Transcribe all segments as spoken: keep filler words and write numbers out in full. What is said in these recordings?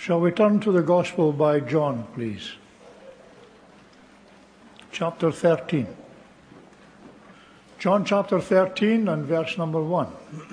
Shall we turn to the Gospel by John, please? Chapter thirteen. John chapter thirteen and verse number one.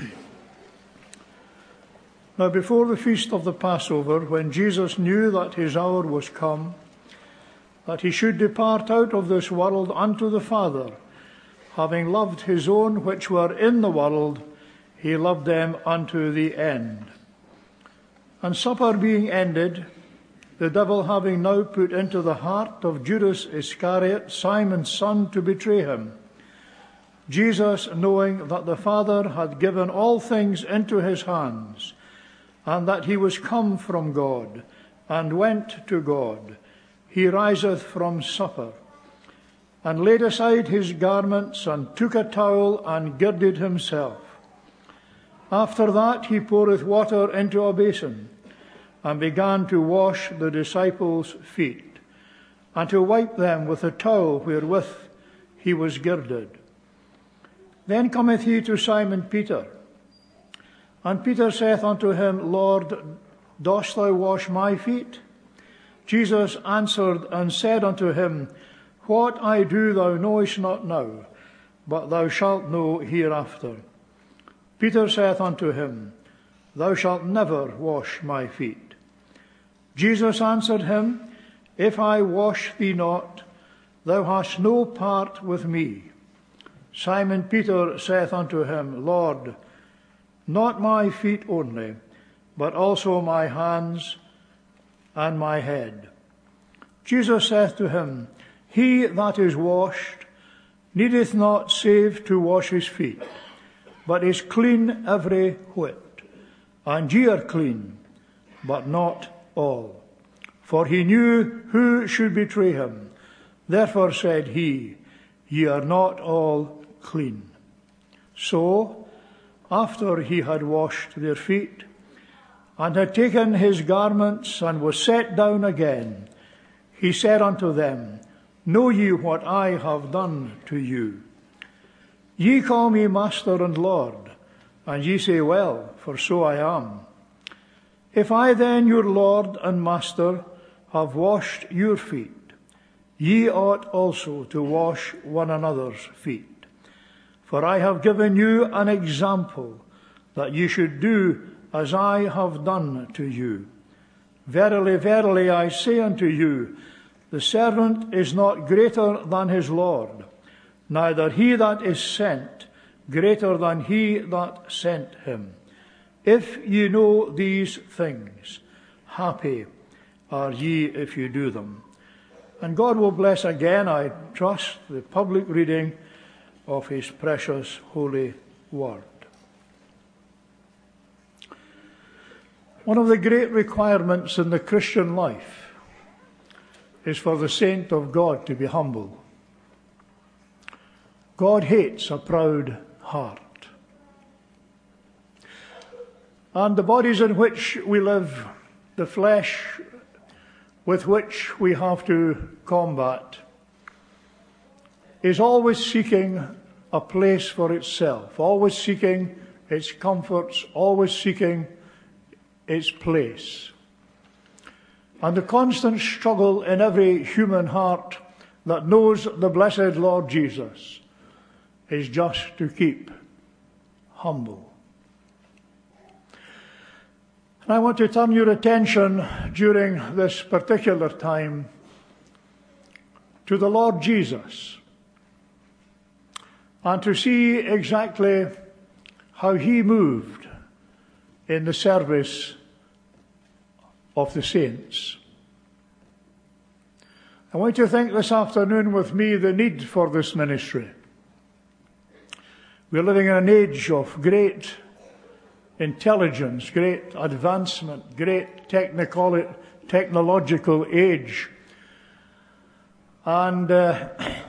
Now before the feast of the Passover, when Jesus knew that his hour was come, that he should depart out of this world unto the Father, having loved his own which were in the world, he loved them unto the end. And supper being ended, the devil having now put into the heart of Judas Iscariot, Simon's son, to betray him, Jesus, knowing that the Father had given all things into his hands, and that he was come from God, and went to God, he riseth from supper, and laid aside his garments, and took a towel, and girded himself. After that he poureth water into a basin, and began to wash the disciples' feet, and to wipe them with the towel wherewith he was girded. Then cometh he to Simon Peter. And Peter saith unto him, Lord, dost thou wash my feet? Jesus answered and said unto him, What I do thou knowest not now, but thou shalt know hereafter. Peter saith unto him, Thou shalt never wash my feet. Jesus answered him, If I wash thee not, thou hast no part with me. Simon Peter saith unto him, Lord, not my feet only, but also my hands and my head. Jesus saith to him, He that is washed needeth not save to wash his feet, but is clean every whit. And ye are clean, but not all. For he knew who should betray him. Therefore said he, Ye are not all clean. So, after he had washed their feet, and had taken his garments, and was set down again, he said unto them, Know ye what I have done to you? Ye call me Master and Lord, and ye say, Well, for so I am. If I then, your Lord and Master, have washed your feet, ye ought also to wash one another's feet. For I have given you an example, that ye should do as I have done to you. Verily, verily, I say unto you, the servant is not greater than his Lord, neither he that is sent greater than he that sent him. If ye know these things, happy are ye if you do them. And God will bless again, I trust, the public reading of his precious holy word. One of the great requirements in the Christian life is for the saint of God to be humble. God hates a proud heart. And the bodies in which we live, the flesh with which we have to combat, is always seeking a place for itself, always seeking its comforts, always seeking its place. And the constant struggle in every human heart that knows the blessed Lord Jesus is just to keep humble. And I want to turn your attention during this particular time to the Lord Jesus and to see exactly how he moved in the service of the saints. I want you to think this afternoon with me the need for this ministry. We're living in an age of great intelligence, great advancement, great technical, technological age. And uh,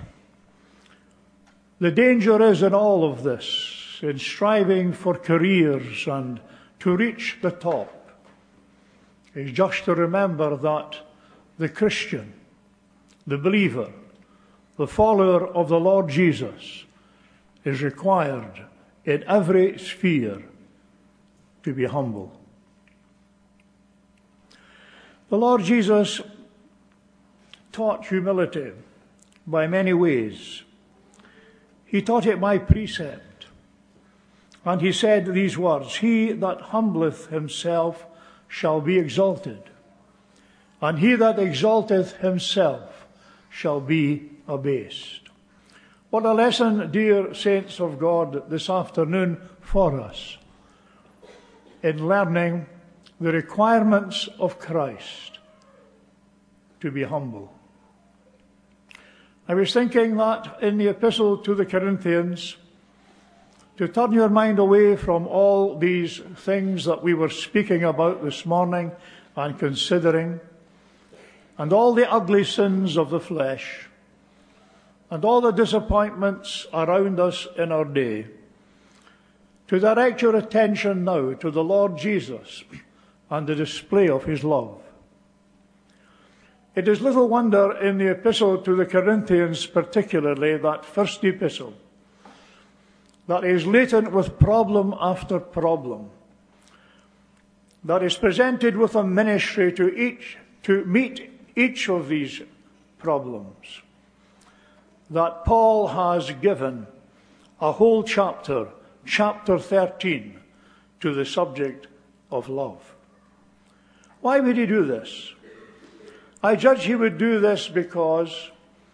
the danger is in all of this, in striving for careers and to reach the top, is just to remember that the Christian, the believer, the follower of the Lord Jesus is required in every sphere to be humble. The Lord Jesus taught humility by many ways. He taught it by precept. And he said these words, "He that humbleth himself shall be exalted, and he that exalteth himself shall be abased." What a lesson, dear saints of God, this afternoon for us in learning the requirements of Christ to be humble. I was thinking that in the epistle to the Corinthians, to turn your mind away from all these things that we were speaking about this morning and considering, and all the ugly sins of the flesh, and all the disappointments around us in our day, to direct your attention now to the Lord Jesus and the display of his love. It is little wonder in the epistle to the Corinthians, particularly that first epistle, that is laden with problem after problem, that is presented with a ministry to each to meet each of these problems, that Paul has given a whole chapter, chapter thirteen, to the subject of love. Why would he do this? I judge he would do this because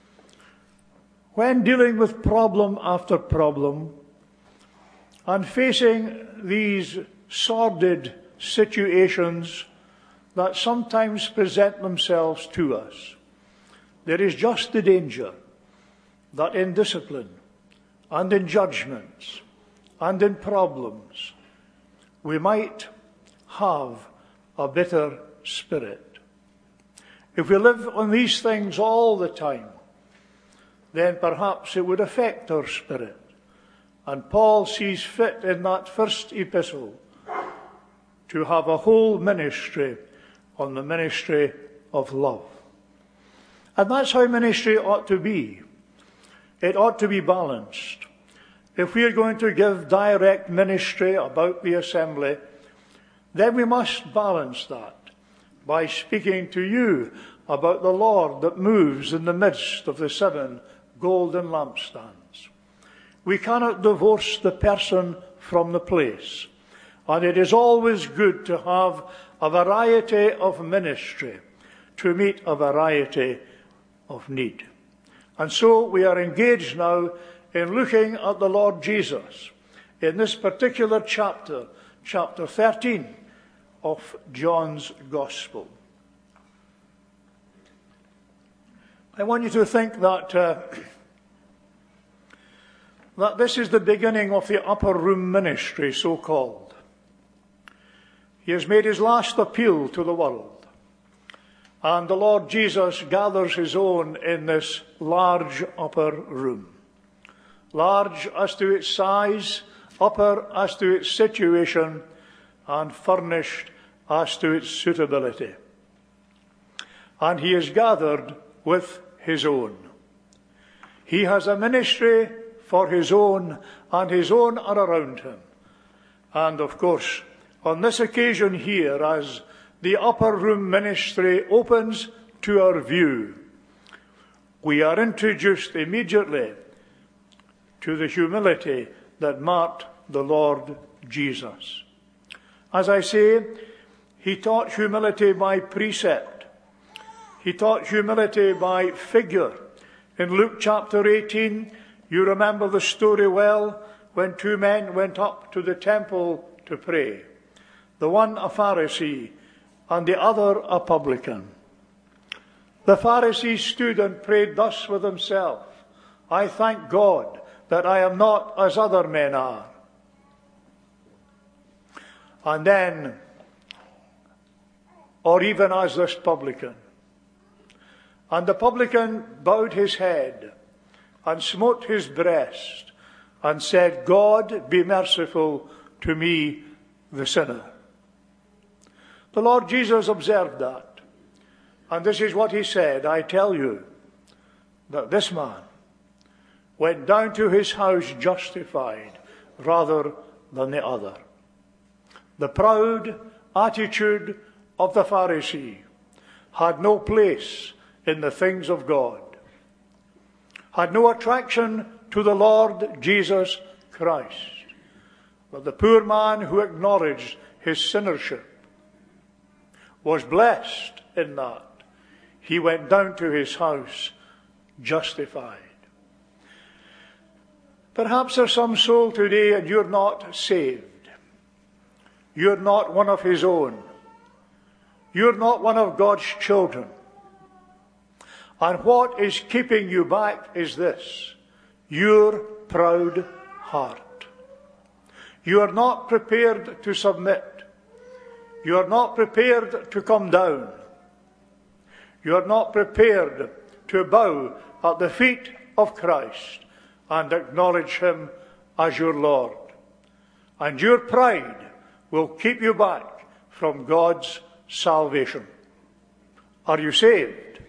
when dealing with problem after problem and facing these sordid situations that sometimes present themselves to us, there is just the danger that in discipline and in judgments and in problems we might have a bitter spirit. If we live on these things all the time, then perhaps it would affect our spirit. And Paul sees fit in that first epistle to have a whole ministry on the ministry of love. And that's how ministry ought to be. It ought to be balanced. If we are going to give direct ministry about the assembly, then we must balance that by speaking to you about the Lord that moves in the midst of the seven golden lampstands. We cannot divorce the person from the place. And it is always good to have a variety of ministry to meet a variety of need. And so we are engaged now in looking at the Lord Jesus in this particular chapter, chapter thirteen of John's Gospel. I want you to think that uh, that this is the beginning of the upper room ministry, so-called. He has made his last appeal to the world. And the Lord Jesus gathers his own in this large upper room. Large as to its size, upper as to its situation, and furnished as to its suitability. And he is gathered with his own. He has a ministry for his own, and his own are around him. And of course, on this occasion here, as the upper room ministry opens to our view, we are introduced immediately to the humility that marked the Lord Jesus. As I say, he taught humility by precept. He taught humility by figure. In Luke chapter eighteen, you remember the story well, when two men went up to the temple to pray. The one a Pharisee and the other a publican. The Pharisee stood and prayed thus with himself, "I thank God that I am not as other men are." And then, or even as this publican. And the publican bowed his head and smote his breast and said, "God, be merciful to me, the sinner." The Lord Jesus observed that. And this is what he said, "I tell you that this man went down to his house justified rather than the other." The proud attitude of the Pharisee, had no place in the things of God, had no attraction to the Lord Jesus Christ. But the poor man who acknowledged his sinnership was blessed in that. He went down to his house justified. Perhaps there's some soul today and you're not saved. You're not one of his own. You're not one of God's children. And what is keeping you back is this: your proud heart. You are not prepared to submit. You are not prepared to come down. You are not prepared to bow at the feet of Christ and acknowledge him as your Lord. And your pride will keep you back from God's salvation. Are you saved?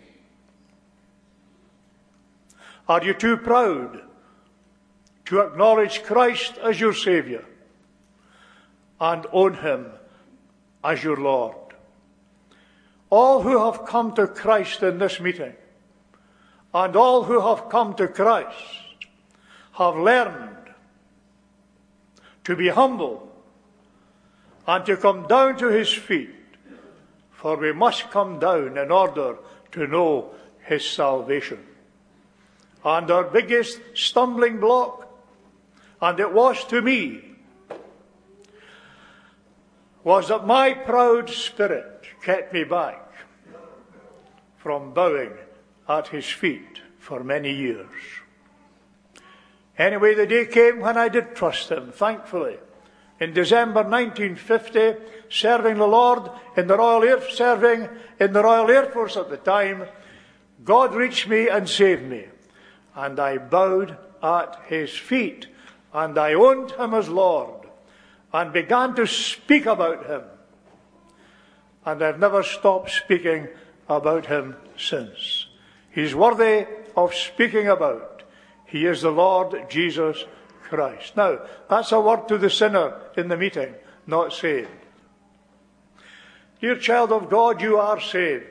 Are you too proud to acknowledge Christ as your Saviour and own him as your Lord? All who have come to Christ in this meeting, and all who have come to Christ, have learned to be humble and to come down to his feet, for we must come down in order to know his salvation. And our biggest stumbling block, and it was to me, was that my proud spirit kept me back from bowing at his feet for many years. Anyway, the day came when I did trust him, thankfully. In December nineteen fifty, serving the Lord in the Royal Air, serving in the Royal Air Force at the time, God reached me and saved me. And I bowed at his feet, and I owned him as Lord, and began to speak about him. And I've never stopped speaking about him since. He's worthy of speaking about. He is the Lord Jesus Christ. Now, that's a word to the sinner in the meeting, not saved. Dear child of God, you are saved.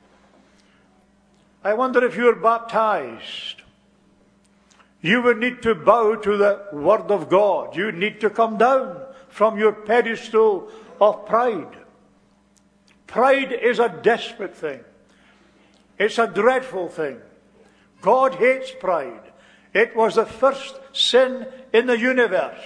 I wonder if you're baptized. You would need to bow to the Word of God. You need to come down from your pedestal of pride. Pride is a desperate thing. It's a dreadful thing. God hates pride. It was the first sin in the universe.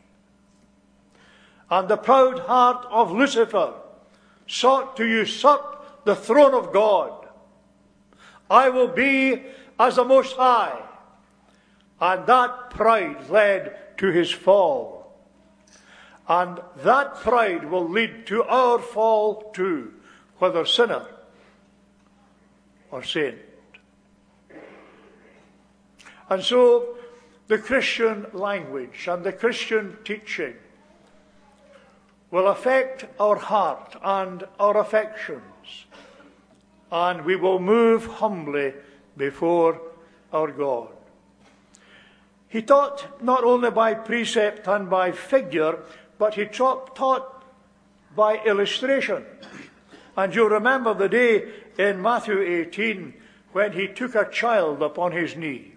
And the proud heart of Lucifer sought to usurp the throne of God. I will be as the Most High. And that pride led to his fall. And that pride will lead to our fall too, whether sinner or saint. And so the Christian language and the Christian teaching will affect our heart and our affections, and we will move humbly before our God. He taught not only by precept and by figure, but he taught, taught by illustration. And you remember the day in Matthew eighteen when he took a child upon his knee.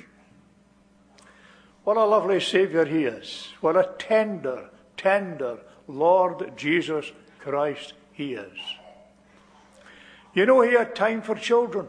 What a lovely Saviour he is. What a tender, tender Lord Jesus Christ he is. You know, he had time for children.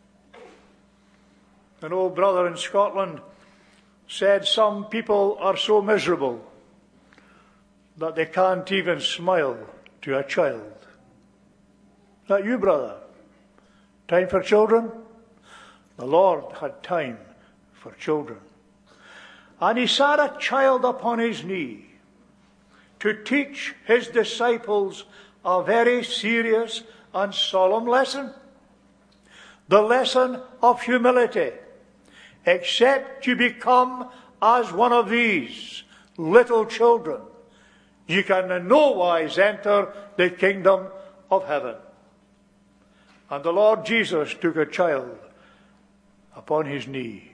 An old brother in Scotland said some people are so miserable that they can't even smile to a child. Is that you, brother? Time for children? The Lord had time for children. And he sat a child upon his knee to teach his disciples a very serious and solemn lesson. The lesson of humility. Except you become as one of these little children, you can in no wise enter the kingdom of heaven. And the Lord Jesus took a child upon his knee.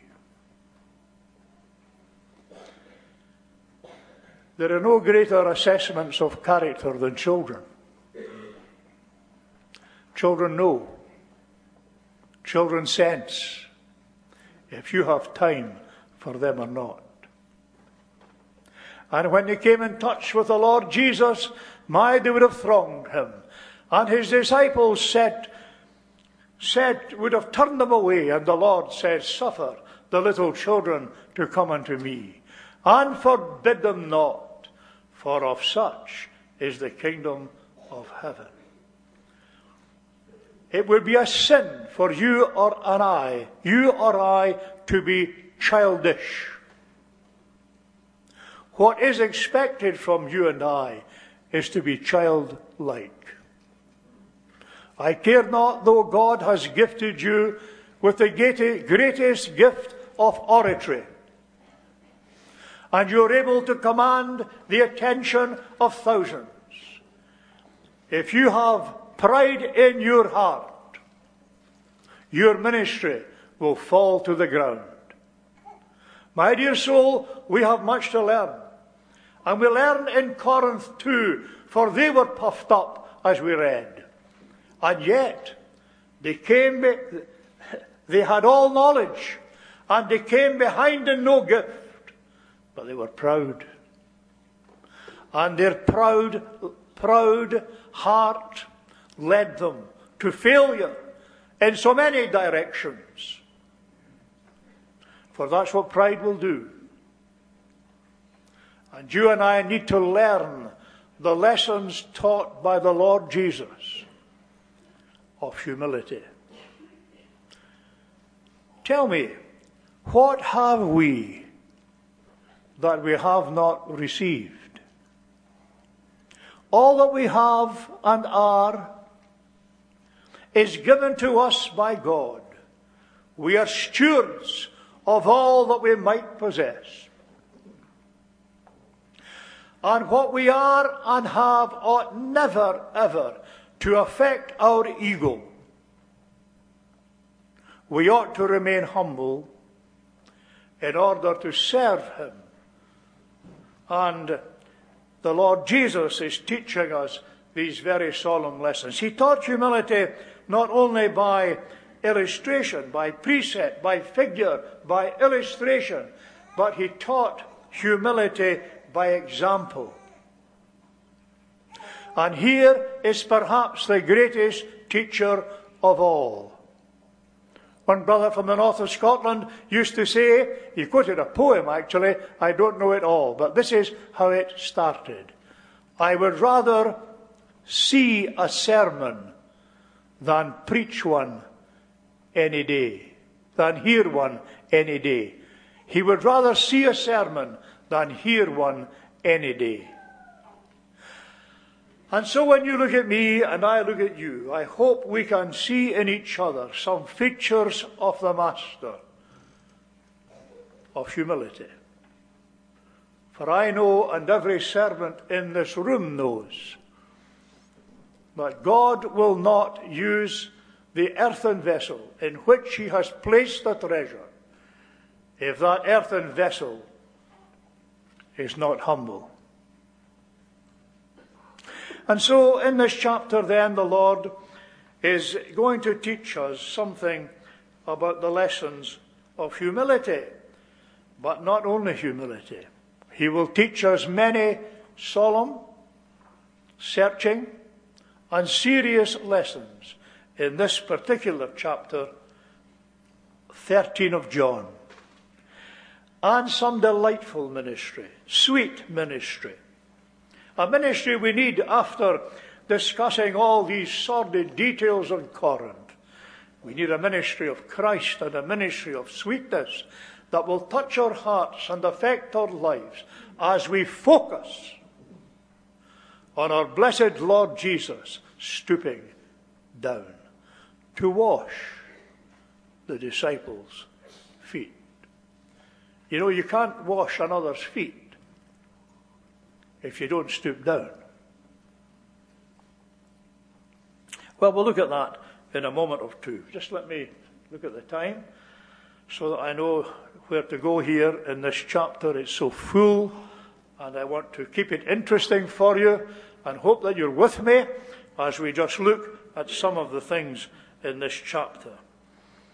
There are no greater assessments of character than children. Children know Children sense if you have time for them or not. And when they came in touch with the Lord Jesus, my, they would have thronged him. And his disciples said, said, would have turned them away. And the Lord said, suffer the little children to come unto me, and forbid them not, for of such is the kingdom of heaven. It would be a sin for you or an I, you or I, to be childish. What is expected from you and I is to be childlike. I care not though God has gifted you with the greatest gift of oratory, and you're able to command the attention of thousands. If you have pride in your heart, your ministry will fall to the ground. My dear soul, we have much to learn. And we learn in Corinth too, for they were puffed up, as we read. And yet, they came, they had all knowledge, and they came behind in no gift, but they were proud. And their proud, proud heart led them to failure in so many directions. For that's what pride will do. And you and I need to learn the lessons taught by the Lord Jesus of humility. Tell me, what have we that we have not received? All that we have and are is given to us by God. We are stewards of all that we might possess. And what we are and have ought never, ever to affect our ego. We ought to remain humble in order to serve him. And the Lord Jesus is teaching us these very solemn lessons. He taught humility not only by illustration, by precept, by figure, by illustration, but he taught humility by example. And here is perhaps the greatest teacher of all. One brother from the north of Scotland used to say, he quoted a poem actually, I don't know it all, but this is how it started. I would rather see a sermon than preach one any day, than hear one any day. He would rather see a sermon than hear one any day. And so when you look at me and I look at you, I hope we can see in each other some features of the Master of humility. For I know, and every servant in this room knows, that God will not use the earthen vessel in which he has placed the treasure if that earthen vessel is not humble. And so in this chapter then the Lord is going to teach us something about the lessons of humility. But not only humility. He will teach us many solemn, searching, and serious lessons in this particular chapter thirteen of John. And some delightful ministry, sweet ministry. A ministry we need after discussing all these sordid details of Corinth. We need a ministry of Christ and a ministry of sweetness that will touch our hearts and affect our lives as we focus on our blessed Lord Jesus stooping down to wash the disciples' feet. You know, you can't wash another's feet if you don't stoop down. Well, we'll look at that in a moment or two. Just let me look at the time so that I know where to go here in this chapter. It's so full, and I want to keep it interesting for you and hope that you're with me as we just look at some of the things in this chapter.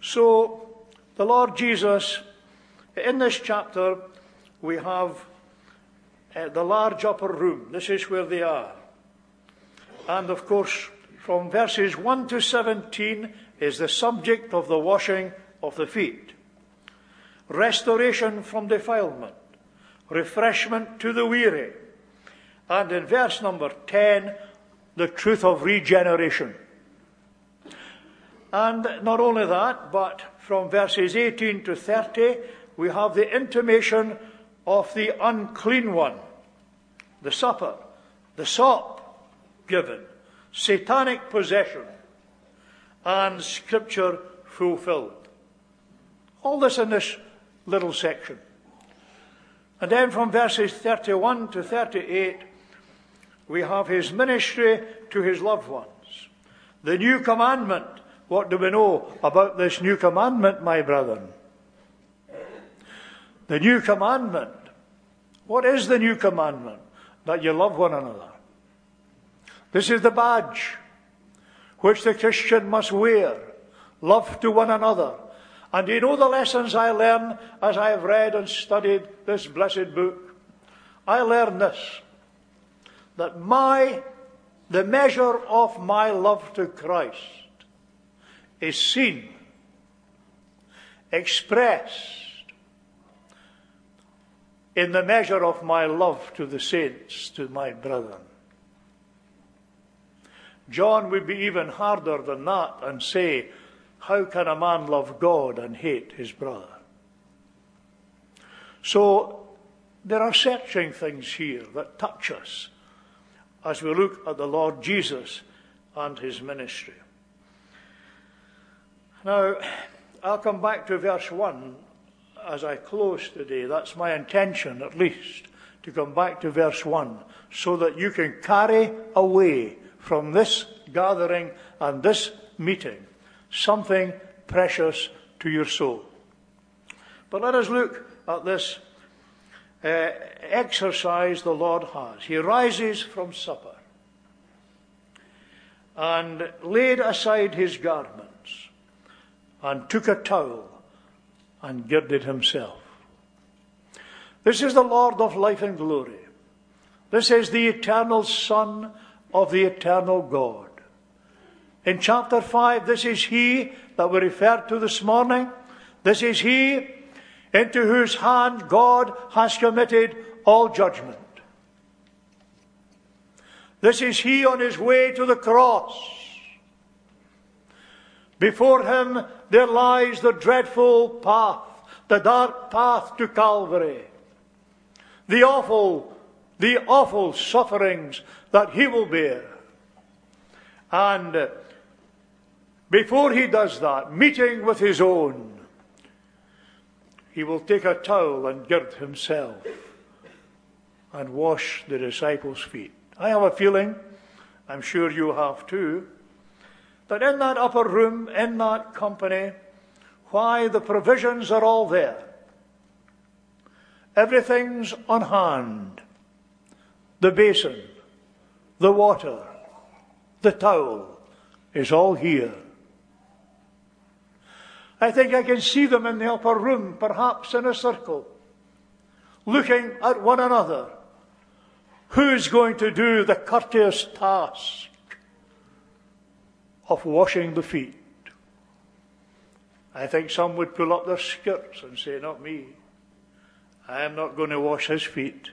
So, the Lord Jesus, in this chapter, we have uh, the large upper room. This is where they are. And of course, from verses one to seventeen is the subject of the washing of the feet. Restoration from defilement. Refreshment to the weary. And in verse number ten, the truth of regeneration. And not only that, but from verses eighteen to thirty, we have the intimation of the unclean one, the supper, the sop given, satanic possession, and Scripture fulfilled. All this in this little section. And then from verses thirty-one to thirty-eight, we have his ministry to his loved ones. The new commandment. What do we know about this new commandment, my brethren? The new commandment. What is the new commandment? That you love one another. This is the badge which the Christian must wear. Love to one another. And do you know the lessons I learn as I have read and studied this blessed book? I learn this. That my, the measure of my love to Christ is seen, expressed in the measure of my love to the saints, to my brethren. John would be even harder than that and say, how can a man love God and hate his brother? So there are searching things here that touch us as we look at the Lord Jesus and his ministry. Now, I'll come back to verse one as I close today. That's my intention, at least, to come back to verse one, so that you can carry away from this gathering and this meeting something precious to your soul. But let us look at this uh, exercise the Lord has. He rises from supper and laid aside his garments and took a towel and girded himself. This is the Lord of life and glory. This is the eternal Son of the eternal God. In chapter five, this is he that we referred to this morning. This is he into whose hand God has committed all judgment. This is he on his way to the cross. Before him there lies the dreadful path, the dark path to Calvary. The awful, the awful sufferings that he will bear. And before he does that, meeting with his own, he will take a towel and gird himself and wash the disciples' feet. I have a feeling, I'm sure you have too, that in that upper room, in that company, why the provisions are all there. Everything's on hand. The basin, the water, the towel is all here. I think I can see them in the upper room, perhaps in a circle, looking at one another. Who's going to do the courteous task of washing the feet? I think some would pull up their skirts and say, not me. I am not going to wash his feet.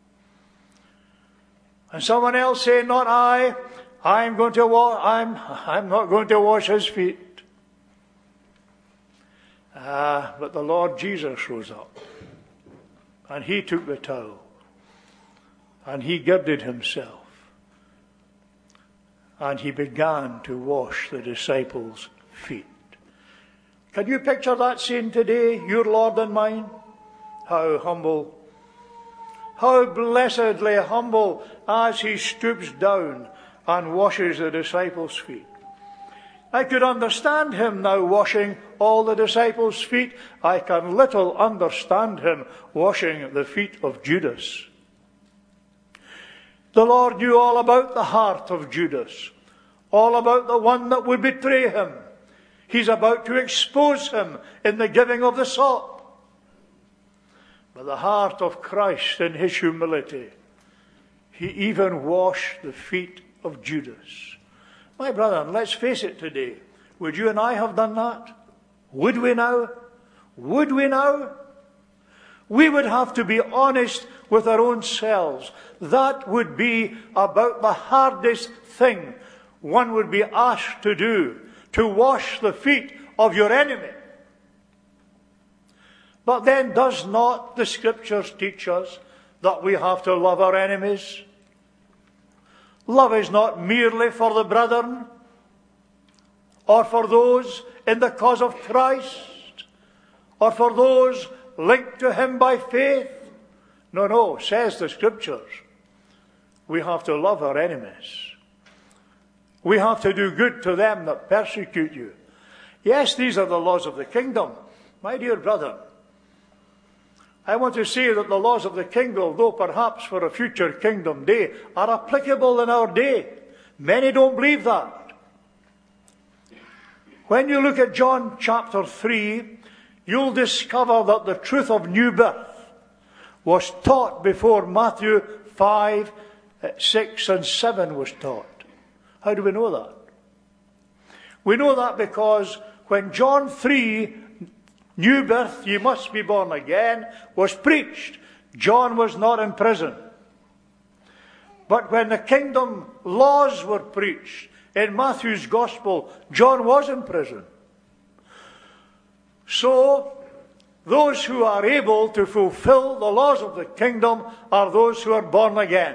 And someone else say, not I. I'm going to wa- I'm, I'm not going to wash his feet. Ah, but the Lord Jesus rose up. And he took the towel. And he girded himself. And he began to wash the disciples' feet. Can you picture that scene today, your Lord and mine? How humble, how blessedly humble as he stoops down and washes the disciples' feet. I could understand him now washing all the disciples' feet. I can little understand him washing the feet of Judas. The Lord knew all about the heart of Judas, all about the one that would betray him. He's about to expose him in the giving of the sop. But the heart of Christ in his humility, he even washed the feet of Judas. My brethren, let's face it today. Would you and I have done that? Would we now? Would we now? We would have to be honest with our own selves. That would be about the hardest thing one would be asked to do, to wash the feet of your enemy. But then does not the Scriptures teach us that we have to love our enemies? Love is not merely for the brethren or for those in the cause of Christ or for those linked to him by faith. No, no, says the Scriptures. We have to love our enemies. We have to do good to them that persecute you. Yes, these are the laws of the kingdom. My dear brother, I want to say that the laws of the kingdom, though perhaps for a future kingdom day, are applicable in our day. Many don't believe that. When you look at John chapter three, you'll discover that the truth of new birth was taught before Matthew five, six and seven was taught. How do we know that? We know that because when John three, new birth, you must be born again, was preached, John was not in prison. But when the kingdom laws were preached in Matthew's gospel, John was in prison. So, those who are able to fulfill the laws of the kingdom are those who are born again.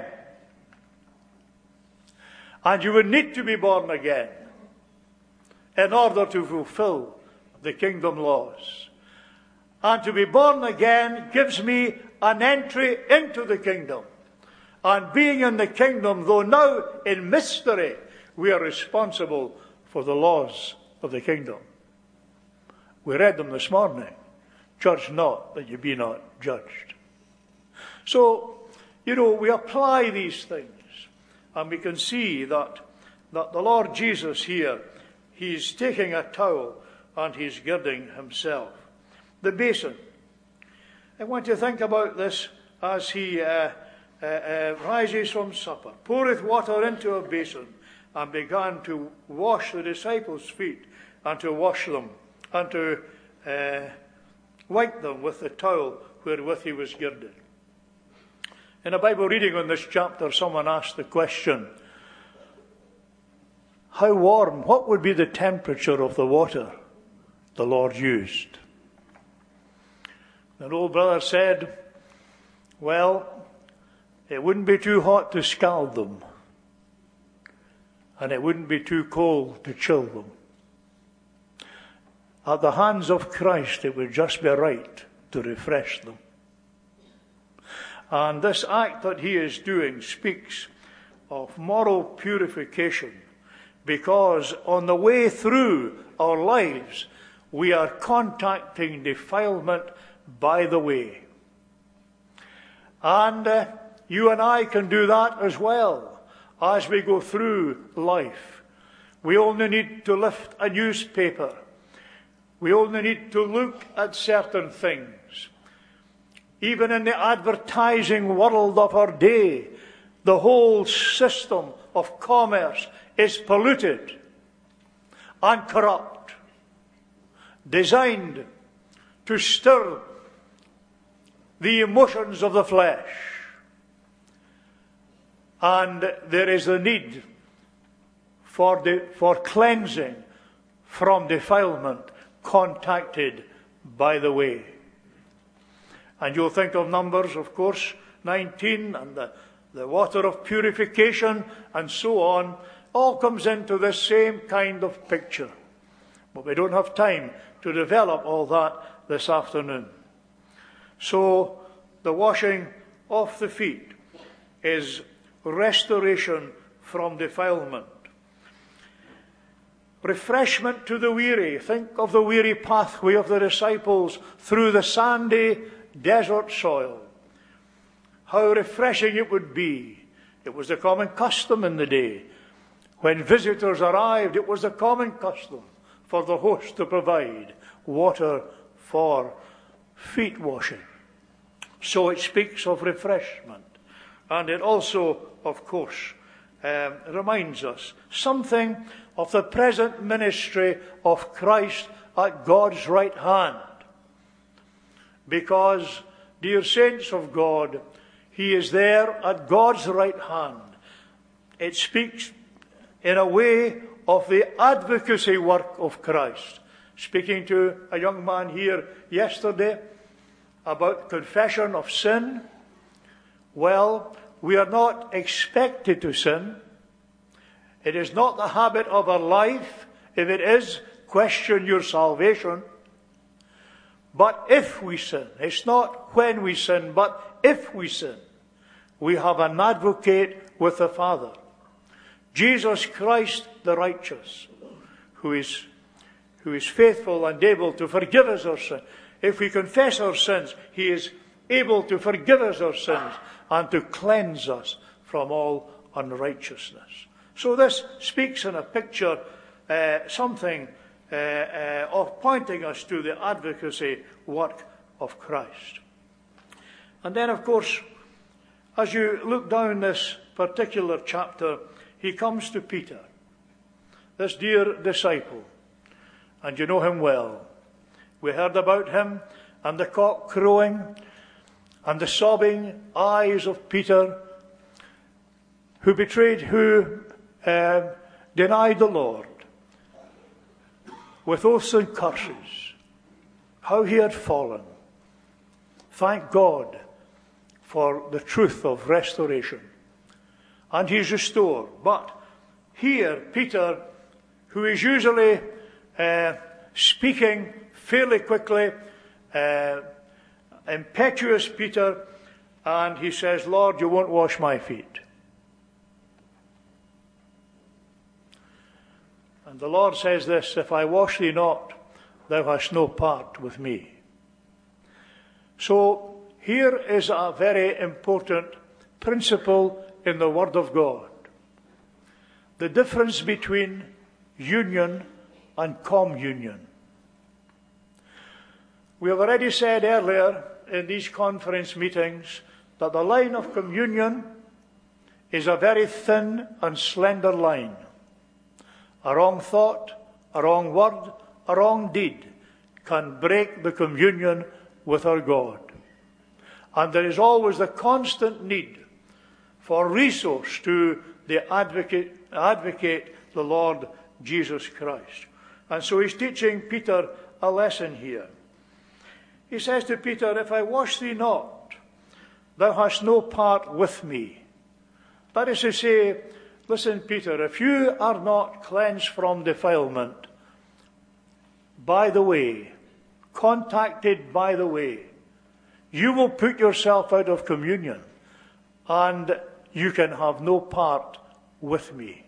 And you would need to be born again in order to fulfill the kingdom laws. And to be born again gives me an entry into the kingdom. And being in the kingdom, though now in mystery, we are responsible for the laws of the kingdom. We read them this morning. Judge not, that you be not judged. So, you know, we apply these things. And we can see that, that the Lord Jesus here, he's taking a towel and he's girding himself. The basin. I want you to think about this as he uh, uh, uh, rises from supper, poureth water into a basin, and began to wash the disciples' feet, and to wash them, and to uh, wipe them with the towel wherewith he was girded. In a Bible reading on this chapter, someone asked the question, how warm, what would be the temperature of the water the Lord used? An old brother said, well, it wouldn't be too hot to scald them, and it wouldn't be too cold to chill them. At the hands of Christ, it would just be right to refresh them. And this act that he is doing speaks of moral purification, because on the way through our lives, we are contacting defilement by the way. And uh, you and I can do that as well as we go through life. We only need to lift a newspaper. We only need to look at certain things. Even in the advertising world of our day, the whole system of commerce is polluted and corrupt, designed to stir the emotions of the flesh. And there is a need for, de- for cleansing from defilement contacted by the way. And you'll think of Numbers, of course, nineteen, and the, the water of purification, and so on, all comes into this same kind of picture. But we don't have time to develop all that this afternoon. So, the washing of the feet is restoration from defilement. Refreshment to the weary. Think of the weary pathway of the disciples through the sandy desert soil. How refreshing it would be. It was the common custom in the day. When visitors arrived, it was the common custom for the host to provide water for feet washing. So it speaks of refreshment. And it also, of course, um, reminds us something of the present ministry of Christ at God's right hand. Because, dear saints of God, he is there at God's right hand. It speaks in a way of the advocacy work of Christ. Speaking to a young man here yesterday about confession of sin. Well, we are not expected to sin. It is not the habit of our life. If it is, question your salvation. But if we sin, it's not when we sin, but if we sin, we have an advocate with the Father. Jesus Christ the righteous, who is, who is faithful and able to forgive us our sins. If we confess our sins, he is able to forgive us our sins and to cleanse us from all unrighteousness. So this speaks in a picture, uh, something uh, uh, of pointing us to the advocacy work of Christ. And then, of course, as you look down this particular chapter, he comes to Peter, this dear disciple, and you know him well. We heard about him and the cock crowing and the sobbing eyes of Peter, who betrayed, who uh, denied the Lord with oaths and curses, how he had fallen. Thank God for the truth of restoration. And he's restored. But here, Peter, who is usually uh, speaking fairly quickly, uh, impetuous Peter, and he says, Lord, you won't wash my feet. And the Lord says this, if I wash thee not, thou hast no part with me. So here is a very important principle in the Word of God. The difference between union and communion. We have already said earlier in these conference meetings that the line of communion is a very thin and slender line. A wrong thought, a wrong word, a wrong deed can break the communion with our God. And there is always the constant need for resource to the advocate, advocate the Lord Jesus Christ. And so he's teaching Peter a lesson here. He says to Peter, if I wash thee not, thou hast no part with me. That is to say, listen, Peter, if you are not cleansed from defilement, by the way, contacted by the way, you will put yourself out of communion, and you can have no part with me.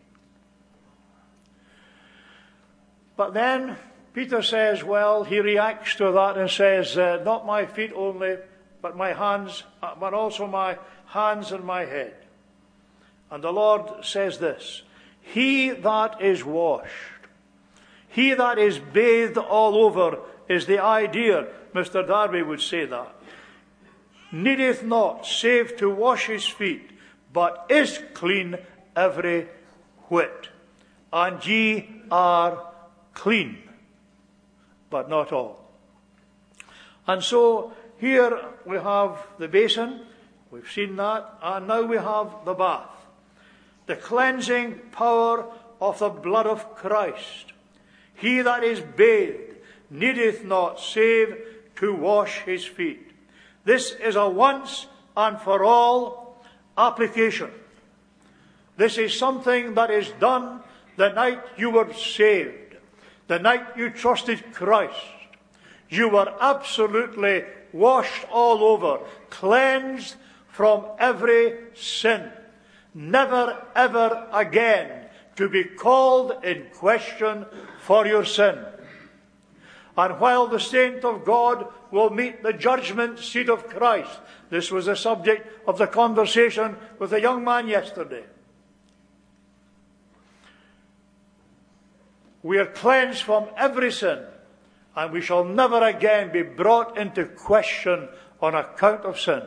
But then Peter says, well, he reacts to that and says, uh, not my feet only, but my hands, but also my hands and my head. And the Lord says this, he that is washed, he that is bathed all over, is the idea, Mister Darby would say that, needeth not save to wash his feet, but is clean every whit. And ye are clean, but not all. And so here we have the basin, we've seen that, and now we have the bath. The cleansing power of the blood of Christ. He that is bathed needeth not save to wash his feet. This is a once and for all application. This is something that is done the night you were saved, the night you trusted Christ. You were absolutely washed all over, cleansed from every sin, never ever again to be called in question for your sin. And while the saint of God will meet the judgment seat of Christ, this was the subject of the conversation with a young man yesterday. We are cleansed from every sin, and we shall never again be brought into question on account of sin.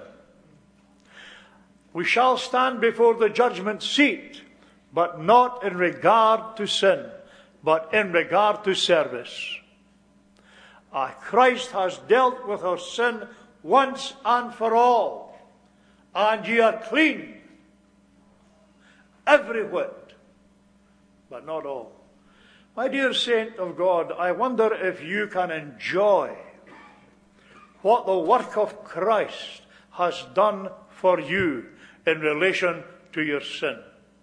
We shall stand before the judgment seat, but not in regard to sin, but in regard to service. Ah, Christ has dealt with our sin once and for all, and ye are clean, every whit, but not all. My dear saint of God, I wonder if you can enjoy what the work of Christ has done for you in relation to your sin.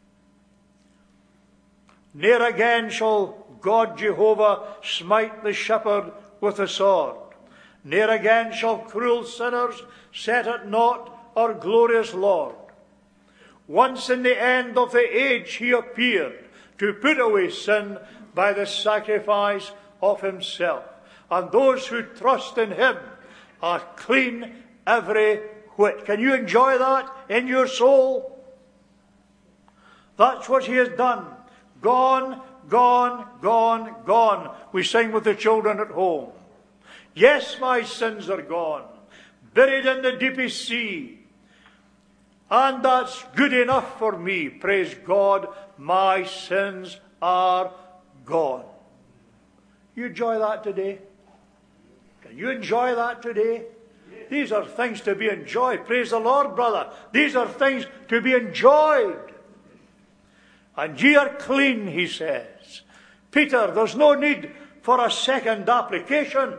Ne'er again shall God Jehovah smite the shepherd with a sword. Ne'er again shall cruel sinners set at naught our glorious Lord. Once in the end of the age he appeared to put away sin by the sacrifice of himself. And those who trust in him are clean every whit. Can you enjoy that in your soul? That's what he has done. Gone, gone, gone, gone. We sing with the children at home. Yes, my sins are gone, buried in the deepest sea. And that's good enough for me. Praise God, my sins are gone. You enjoy that today? Can you enjoy that today? These are things to be enjoyed. Praise the Lord, brother. These are things to be enjoyed. And ye are clean, he says. Peter, there's no need for a second application.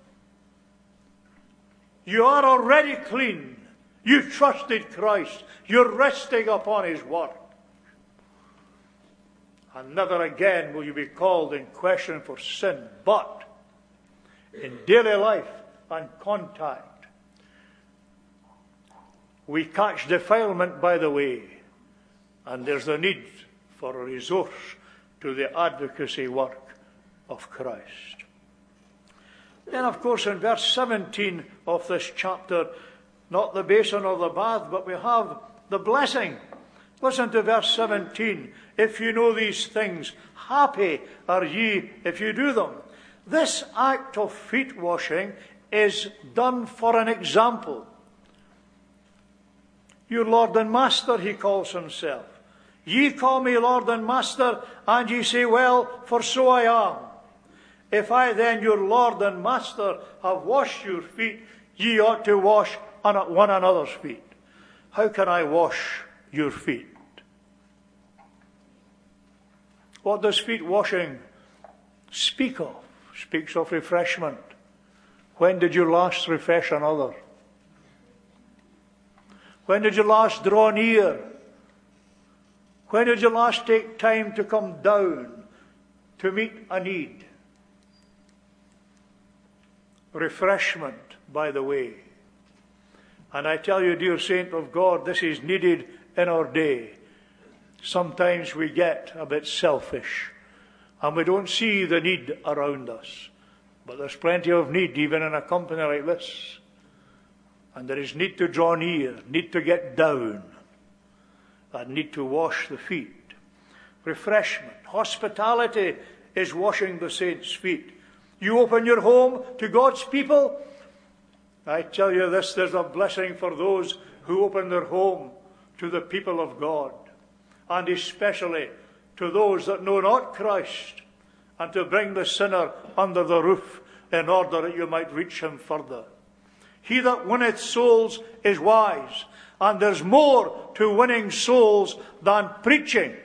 You are already clean. You trusted Christ. You're resting upon his work. And never again will you be called in question for sin. But in daily life and contact, we catch defilement by the way. And there's the need for a resource to the advocacy work of Christ. Then, of course, in verse seventeen of this chapter, not the basin or the bath, but we have the blessing. Listen to verse seventeen. If you know these things, happy are ye if you do them. This act of feet washing is done for an example. Your Lord and Master, he calls himself. Ye call me Lord and Master, and ye say, well, for so I am. If I then, your Lord and Master, have washed your feet, ye ought to wash one another's feet. How can I wash your feet? What does feet washing speak of? Speaks of refreshment. When did you last refresh another? When did you last draw near? When did you last take time to come down to meet a need? Refreshment, by the way. And I tell you, dear saint of God, this is needed in our day. Sometimes we get a bit selfish and we don't see the need around us. But there's plenty of need even in a company like this. And there is need to draw near, need to get down, and need to wash the feet. Refreshment. Hospitality is washing the saints' feet. You open your home to God's people. I tell you this, there's a blessing for those who open their home to the people of God, and especially to those that know not Christ, and to bring the sinner under the roof in order that you might reach him further. He that winneth souls is wise, and there's more to winning souls than preaching.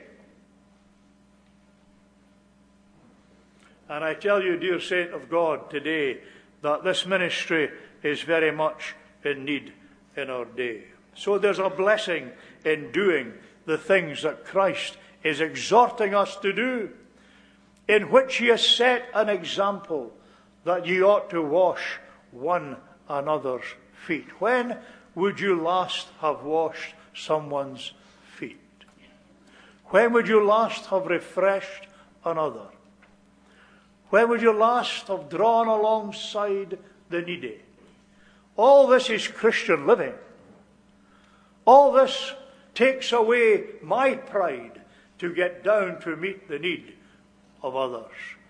And I tell you, dear saint of God, today, that this ministry is very much in need in our day. So there's a blessing in doing the things that Christ is exhorting us to do, in which he has set an example that ye ought to wash one another's feet. When would you last have washed someone's feet? When would you last have refreshed another? When would you last have drawn alongside the needy? All this is Christian living. All this takes away my pride to get down to meet the need of others.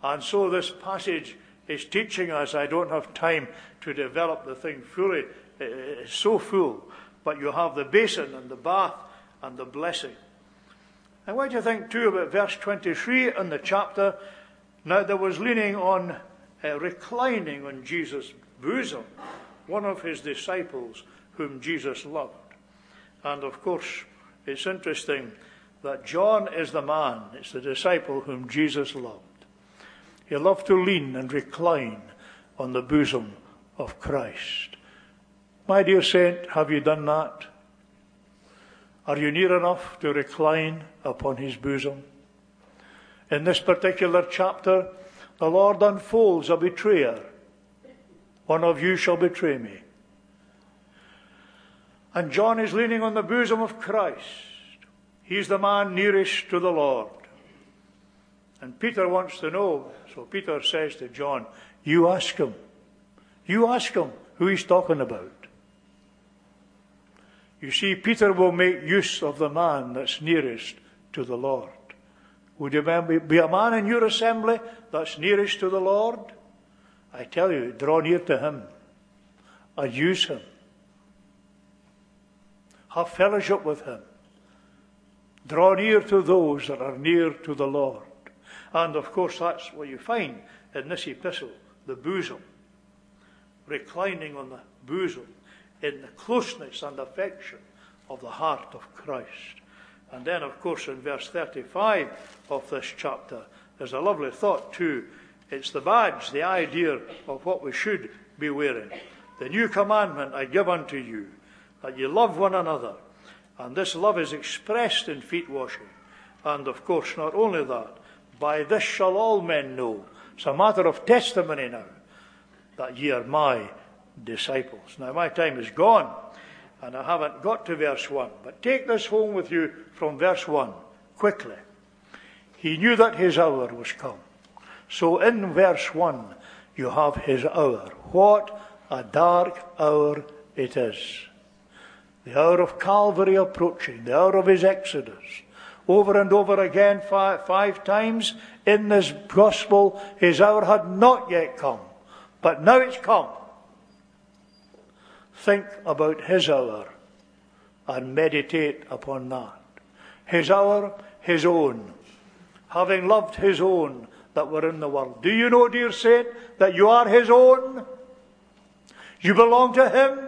And so this passage is teaching us. I don't have time to develop the thing fully. It's so full. But you have the basin and the bath and the blessing. I want you to think too about verse twenty-three in the chapter. Now there was leaning on, uh, reclining on Jesus' bosom, one of his disciples whom Jesus loved. And of course, it's interesting that John is the man, it's the disciple whom Jesus loved. He loved to lean and recline on the bosom of Christ. My dear saint, have you done that? Are you near enough to recline upon his bosom? In this particular chapter, the Lord unfolds a betrayer. One of you shall betray me. And John is leaning on the bosom of Christ. He's the man nearest to the Lord. And Peter wants to know, so Peter says to John, you ask him. You ask him who he's talking about. You see, Peter will make use of the man that's nearest to the Lord. Would you be a man in your assembly that's nearest to the Lord? I tell you, draw near to him and use him. Have fellowship with him. Draw near to those that are near to the Lord. And of course that's what you find in this epistle, the bosom. Reclining on the bosom in the closeness and affection of the heart of Christ. And then of course in verse thirty-five of this chapter, there's a lovely thought too. It's the badge, the idea of what we should be wearing. The new commandment I give unto you, that you love one another. And this love is expressed in feet washing. And of course, not only that, by this shall all men know. It's a matter of testimony now, that ye are my disciples. Now my time is gone, and I haven't got to verse one. But take this home with you from verse one, quickly. He knew that his hour was come. So in verse one, you have his hour. What a dark hour it is. The hour of Calvary approaching, the hour of his exodus. Over and over again, five, five times in this gospel, his hour had not yet come. But now it's come. Think about his hour and meditate upon that. His hour, his own. Having loved his own that were in the world. Do you know, dear saint, that you are his own? You belong to him.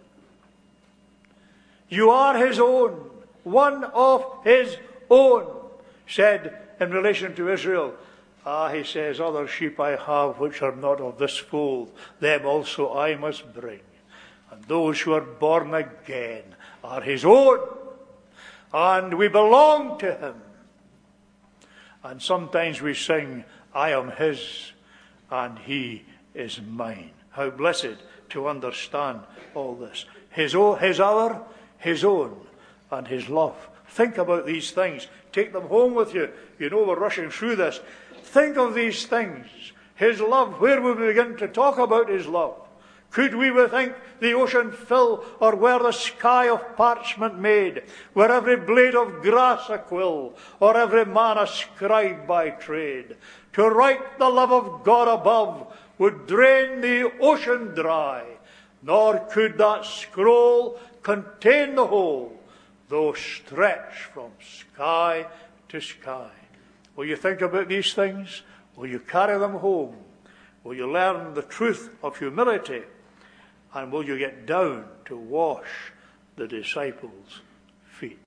You are his own, one of his own, said in relation to Israel. Ah, he says, other sheep I have which are not of this fold, them also I must bring. And those who are born again are his own, and we belong to him. And sometimes we sing, I am his, and he is mine. How blessed to understand all this. His, own, his hour, his own, and his love. Think about these things. Take them home with you. You know we're rushing through this. Think of these things. His love. Where would we begin to talk about his love? Could we think the ocean fill, or were the sky of parchment made, were every blade of grass a quill, or every man a scribe by trade? To write the love of God above would drain the ocean dry, nor could that scroll contain the whole, though stretched from sky to sky. Will you think about these things? Will you carry them home? Will you learn the truth of humility? And will you get down to wash the disciples' feet?